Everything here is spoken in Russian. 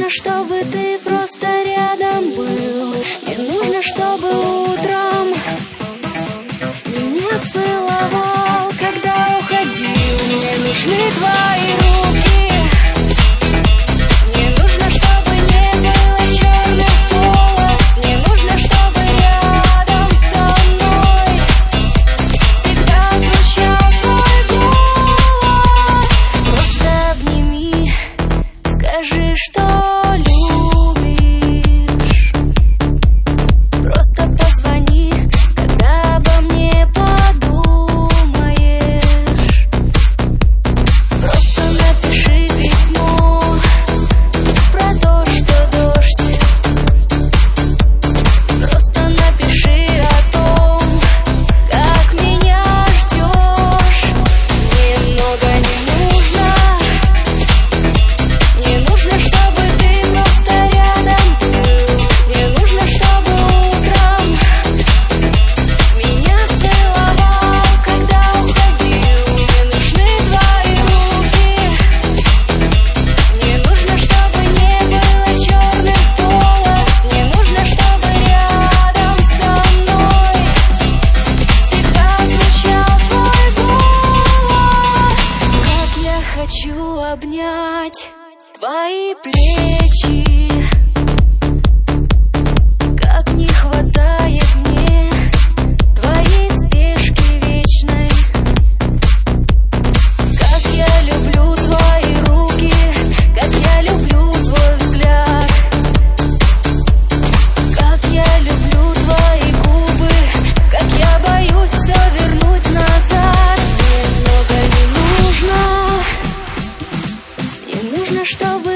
нужно, чтобы ты просто рядом был. Мне нужно, чтобы утром меня целовал, когда уходил. Мне нужны твои руки. Мне нужно, чтобы не было черных полос. Мне нужно, чтобы рядом со мной всегда звучал твой голос. Просто обними, скажи, что любишь. Просто позвони, когда обо мне подумаешь. Просто напиши письмо про то, что дождь. Просто напиши о том, как меня ждешь. Мне много не нужно. Мне нужно, чтобы ты просто рядом был. Мне нужно, чтобы утром меня целовал, когда уходил. Мне нужны твои руки. Мне нужно, чтобы не было черных полос. Мне нужно, чтобы рядом со мной всегда звучал твой голос. Как я хочу обнять твои плечи, как не хватает мне твоей спешки вечной. Как я люблю твои руки, как я люблю твой взгляд. Как я люблю твои губы, как я боюсь все вернуть назад. Мне много не нужно. Мне нужно, чтобы